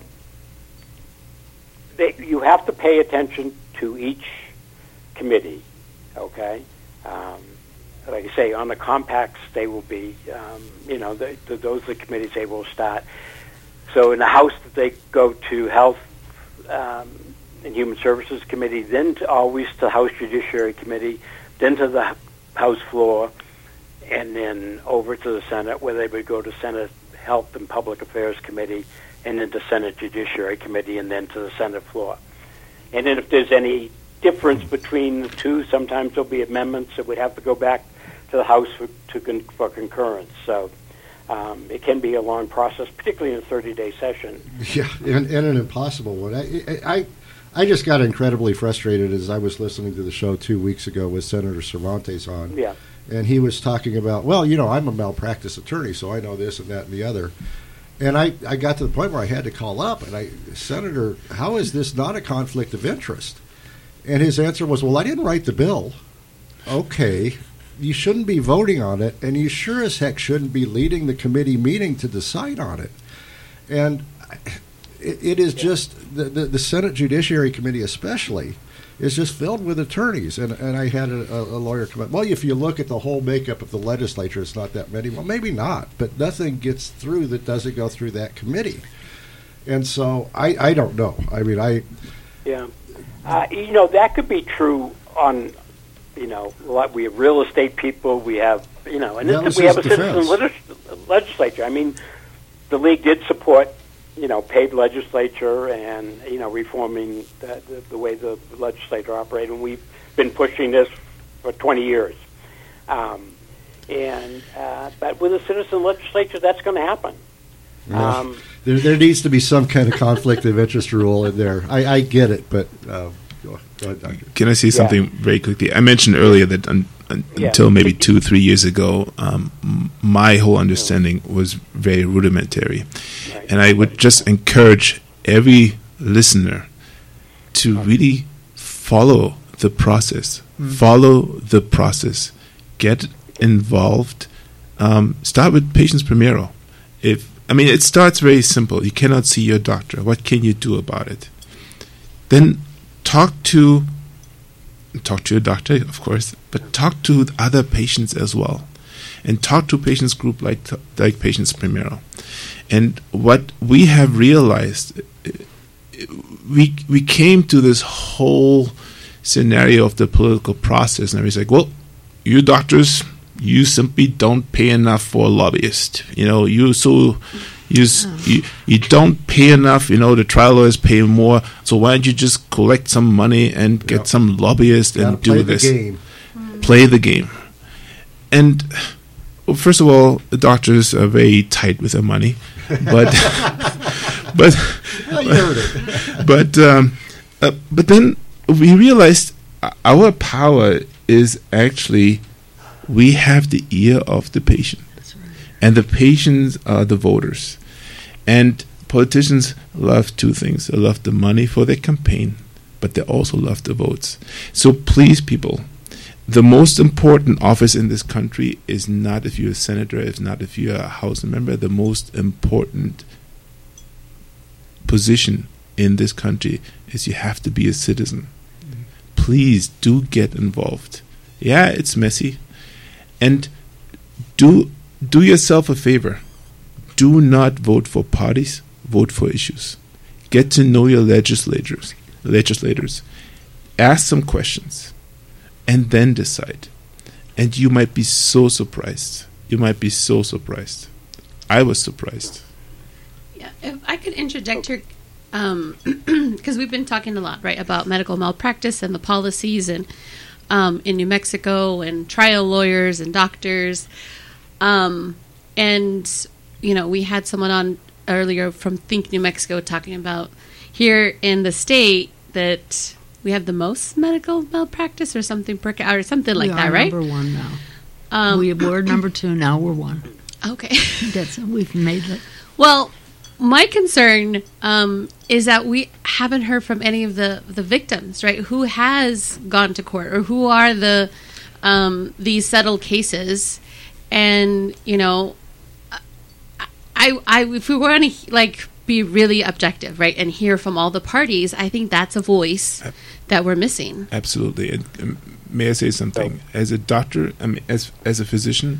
they, you have to pay attention to each committee, okay? Um, like I say, on the compacts, they will be, um, you know, the, the, those are the committees they will start. So in the House, they go to Health um, and Human Services Committee, then to always to House Judiciary Committee, then to the House floor, and then over to the Senate, where they would go to Senate Health and Public Affairs Committee, and then to Senate Judiciary Committee, and then to the Senate floor. And then if there's any difference between the two, sometimes there'll be amendments that would have to go back to the House for, to con- for concurrence. So um, it can be a long process, particularly in a thirty-day session. Yeah, and, and an impossible one. I, I I just got incredibly frustrated as I was listening to the show two weeks ago with Senator Cervantes on. Yeah. And he was talking about, well, you know, I'm a malpractice attorney, so I know this and that and the other. And I, I got to the point where I had to call up, and I, Senator, how is this not a conflict of interest? And his answer was, well, I didn't write the bill. Okay, you shouldn't be voting on it, and you sure as heck shouldn't be leading the committee meeting to decide on it. And it, it is just, the, the, the Senate Judiciary Committee especially, is just filled with attorneys. And, and I had a, a lawyer come up, well, if you look at the whole makeup of the legislature, it's not that many. Well, maybe not, but nothing gets through that doesn't go through that committee. And so I, I don't know. I mean, I... Yeah. Uh, you know, that could be true on, you know, we have real estate people, we have, you know, and this, we have a citizen legis- legislature. I mean, the league did support, you know, paid legislature and, you know, reforming the, the, the way the legislature operates. And we've been pushing this for twenty years. Um, and uh, but with a citizen legislature, that's going to happen. Yeah. Um, there, there needs to be some kind of conflict of interest rule in there. I, I get it, but uh, go, go ahead, Doctor. Can I say something yeah. very quickly? I mentioned earlier that un- un- Yeah. until maybe two, three years ago, um, m- my whole understanding was very rudimentary. Right. And I would just encourage every listener to really follow the process. Follow the process. Get involved. Um, start with Patients Primero. If I mean, it starts very simple. You cannot see your doctor. What can you do about it? Then talk to talk to your doctor, of course, but talk to other patients as well, and talk to patients group like like Patients Primero. And what we have realized, we we came to this whole scenario of the political process, and everybody's like, well, you doctors, you simply don't pay enough for a lobbyist. You know, you so you, s- you you don't pay enough. You know, the trial lawyers pay more. So why don't you just collect some money and get Yep. some lobbyists Gotta and do play this? the game. Play the game. And well, first of all, the doctors are very tight with their money, but but Well, you heard it. but um, uh, but then we realized our power is actually we have the ear of the patient, and the patients are the voters. And politicians love two things: they love the money for their campaign, but they also love the votes. So please, people, the most important office in this country is not if you're a senator, it's not if you're a House member. The most important position in this country is you have to be a citizen. Please do get involved. Yeah, it's messy. And do do yourself a favor. Do not vote for parties, vote for issues. Get to know your legislators, legislators. Ask some questions and then decide. And you might be so surprised. You might be so surprised. I was surprised. Yeah, if I could interject here, because we've been talking a lot, right, about medical malpractice and the policies, and um, in New Mexico, and trial lawyers and doctors, um, and you know, we had someone on earlier from Think New Mexico talking about here in the state that we have the most medical malpractice or something per ca- or something like we that, are right? Number one now. Um, we were number two. Now we're one. okay. That's we've made it. Well, my concern um, is that we haven't heard from any of the, the victims, right? Who has gone to court, or who are the um, these settled cases? And you know, I, I if we want to like be really objective, right, and hear from all the parties, I think that's a voice that we're missing. Absolutely. And, um, may I say something? As a doctor, I mean, as as a physician,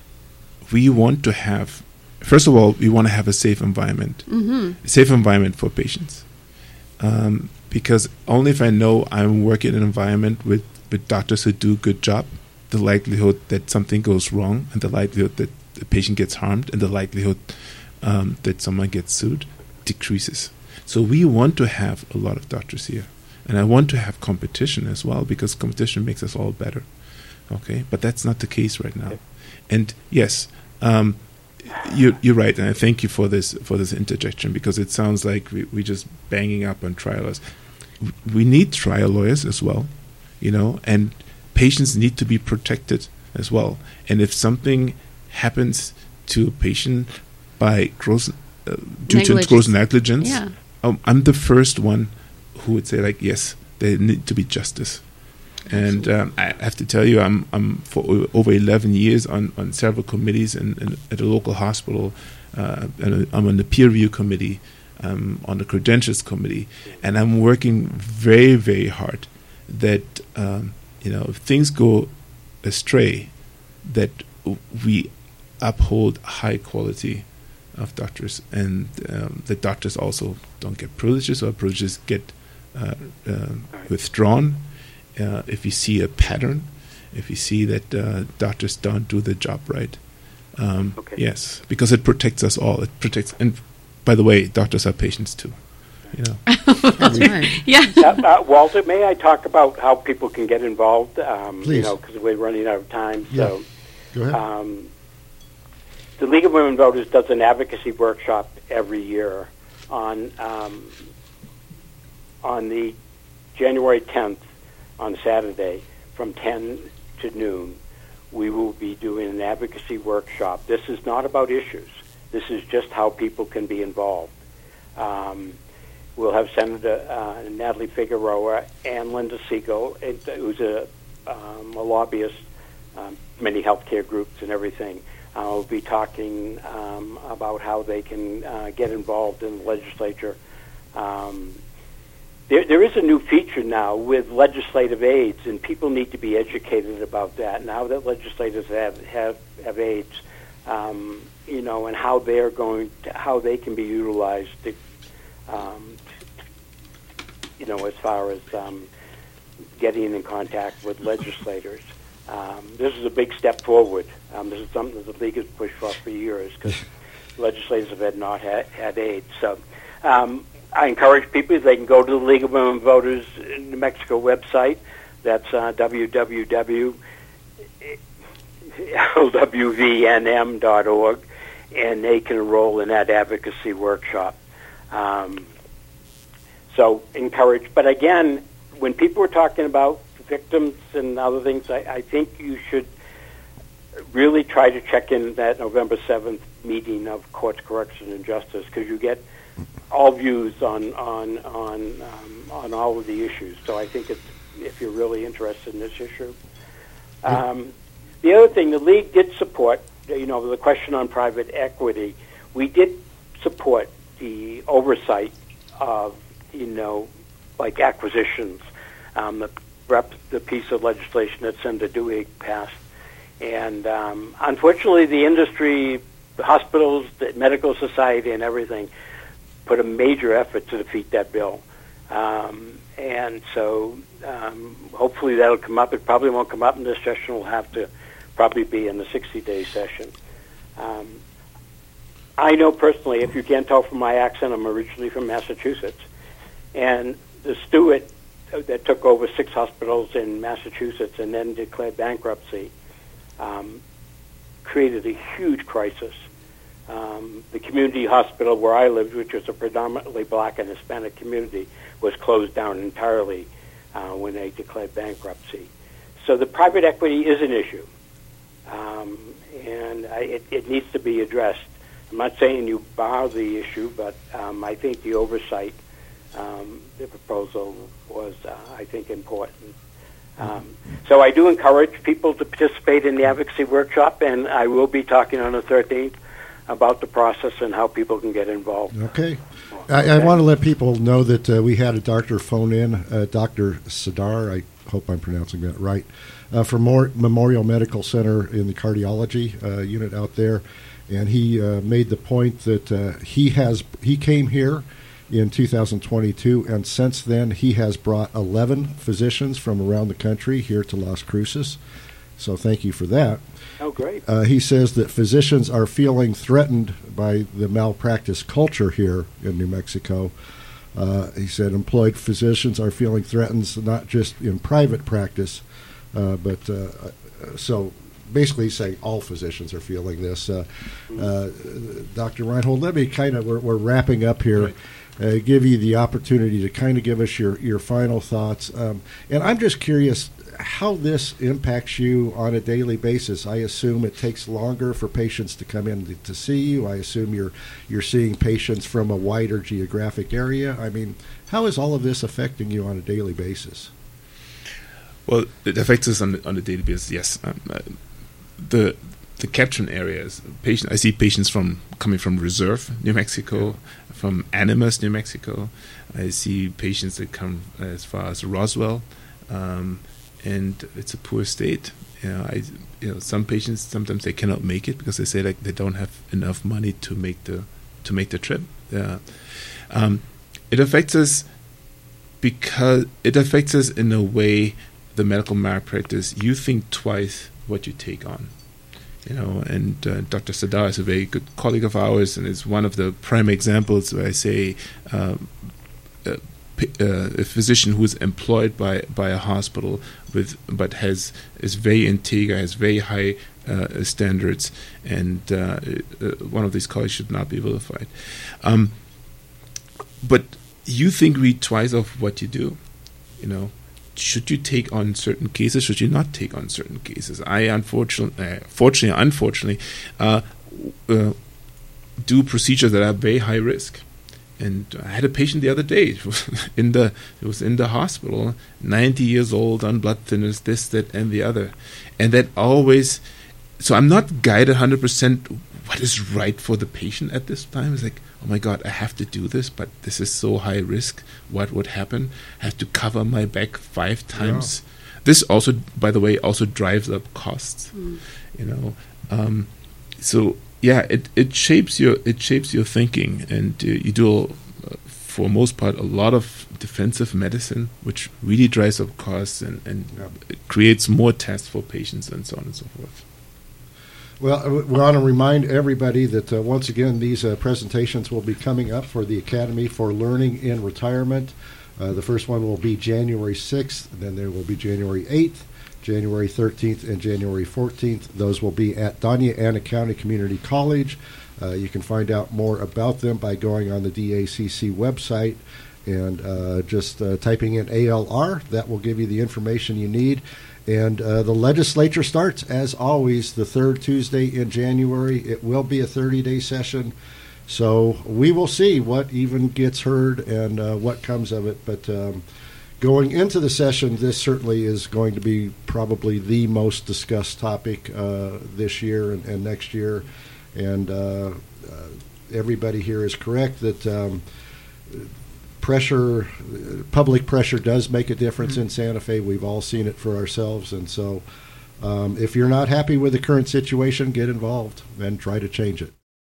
we want to have. First of all, we want to have a safe environment, Mm-hmm. a safe environment for patients. Um, because only if I know I'm working in an environment with, with doctors who do a good job, the likelihood that something goes wrong, and the likelihood that the patient gets harmed, and the likelihood um, that someone gets sued decreases. So we want to have a lot of doctors here. And I want to have competition as well, because competition makes us all better. Okay? But that's not the case right now. And yes, um, You're, you're right, and I thank you for this for this interjection, because it sounds like we, we're just banging up on trial lawyers. We need trial lawyers as well, you know, and patients need to be protected as well. And if something happens to a patient by gross uh, due to gross negligence, Yeah. um, I'm the first one who would say, like, yes, there need to be justice. And um, I have to tell you, I'm I'm for o- over eleven years on, on several committees in, in, at a local hospital. Uh, and I'm on the peer review committee, um, on the credentials committee, and I'm working very, very hard that um, you know, if things go astray, that w- we uphold high quality of doctors, and um, the doctors also don't get privileges, or privileges get uh, uh, withdrawn. Uh, if you see a pattern, if you see that uh, doctors don't do the job right. Um, Okay. Yes, because it protects us all. It protects, and by the way, doctors are patients too. You know. That's right. Yeah. uh, uh, Walter, may I talk about how people can get involved? Um, Please. You know, because we're running out of time. Yeah. So, Go ahead. um, the League of Women Voters does an advocacy workshop every year on um, on the January tenth on Saturday from ten to noon, we will be doing an advocacy workshop. This is not about issues. This is just how people can be involved. Um, we'll have Senator uh, Natalie Figueroa and Linda Siegel, who's a, um, a lobbyist, um, many healthcare groups and everything. Uh, we'll be talking um, about how they can uh, get involved in the legislature. Um, There, there is a new feature now with legislative aids, and people need to be educated about that. Now that legislators have have, have aids, um, you know, and how they're going, to, how they can be utilized, to, um, you know, as far as um, getting in contact with legislators. Um, this is a big step forward. Um, this is something that the League has pushed for for years because legislators have had not had, had aids. So. Um, I encourage people, they can go to the League of Women Voters in New Mexico website. That's uh, w w w dot l w v n m dot org, and they can enroll in that advocacy workshop. Um, so encourage. But again, when people are talking about victims and other things, I, I think you should really try to check in that November seventh meeting of Courts, Correction, and Justice, because you get all views on on on um, on all of the issues. So I think it's, if you're really interested in this issue. Um, the other thing, the League did support, you know, the question on private equity. We did support the oversight of, you know, like acquisitions, um, the, rep, the piece of legislation that Senator Dewey passed. And um, unfortunately, the industry, the hospitals, the medical society, and everything put a major effort to defeat that bill. Um, and so um, hopefully that'll come up. It probably won't come up in this session. Will have to probably be in the sixty-day session. Um, I know personally, if you can't tell from my accent, I'm originally from Massachusetts. And the Stewart that took over six hospitals in Massachusetts and then declared bankruptcy um, created a huge crisis. Um, the community hospital where I lived, which was a predominantly black and Hispanic community, was closed down entirely uh, when they declared bankruptcy. So the private equity is an issue, um, and I, it, it needs to be addressed. I'm not saying you bar the issue, but um, I think the oversight, um, the proposal was, uh, I think, important. Um, so I do encourage people to participate in the advocacy workshop, and I will be talking on the thirteenth about the process and how people can get involved. Okay. I, I want to let people know that uh, we had a doctor phone in, uh, Doctor Sadar, I hope I'm pronouncing that right, uh, from More, Memorial Medical Center in the cardiology uh, unit out there, and he uh, made the point that uh, he has he came here in two thousand twenty-two, and since then he has brought eleven physicians from around the country here to Las Cruces. So thank you for that. Oh, great. Uh, he says that physicians are feeling threatened by the malpractice culture here in New Mexico. Uh, he said employed physicians are feeling threatened not just in private practice, uh, but uh, so basically he's saying all physicians are feeling this. Uh, uh, Doctor Reinhold, let me kind of, we're, we're wrapping up here. Right. Uh, give you the opportunity to kind of give us your, your final thoughts. Um, and I'm just curious how this impacts you on a daily basis. I assume it takes longer for patients to come in to, to see you. I assume you're you're seeing patients from a wider geographic area. I mean, how is all of this affecting you on a daily basis? Well, it affects us on the, on a daily basis, yes. Um, uh, the the catchment areas, patient, I see patients from coming from Reserve, New Mexico, yeah. from Animas, New Mexico. I see patients that come as far as Roswell. Um, and it's a poor state. You know, I, you know, some patients sometimes they cannot make it because they say like they don't have enough money to make the to make the trip. Yeah, um, it affects us because it affects us in a way. The medical malpractice, you think twice what you take on. You know, and uh, Doctor Sadar is a very good colleague of ours, and is one of the prime examples where I say. Um, uh, Uh, a physician who is employed by, by a hospital with but has is very integer, has very high uh, standards, and uh, uh, one of these colleagues should not be vilified. Um, but you think read twice of what you do, you know, should you take on certain cases? Should you not take on certain cases? I unfortunately, uh, fortunately, unfortunately, uh, uh, do procedures that are very high risk. And I had a patient the other day. It was in the it was in the hospital, ninety years old, on blood thinners, this, that, and the other, and that always. So I'm not guided one hundred percent what is right for the patient at this time. It's like, oh my God, I have to do this, but this is so high risk. What would happen? I have to cover my back five times. Yeah. This also, by the way, also drives up costs. Mm. You know, um, so. Yeah, it, it shapes your it shapes your thinking, and uh, you do, uh, for most part, a lot of defensive medicine, which really drives up costs and, and yeah. it creates more tests for patients and so on and so forth. Well, we want to remind everybody that, uh, once again, these uh, presentations will be coming up for the Academy for Learning in Retirement. Uh, the first one will be January sixth, then there will be January eighth. January thirteenth and January fourteenth. Those will be at Doña Ana County Community College. Uh, you can find out more about them by going on the D A C C website and uh, just uh, typing in A L R. That will give you the information you need. And uh, the legislature starts, as always, the third Tuesday in January. It will be a thirty-day session. So we will see what even gets heard and uh, what comes of it. But um, going into the session, this certainly is going to be probably the most discussed topic uh, this year and, and next year. And uh, uh, everybody here is correct that um, pressure, public pressure does make a difference mm-hmm. in Santa Fe. We've all seen it for ourselves. And so um, if you're not happy with the current situation, get involved and try to change it.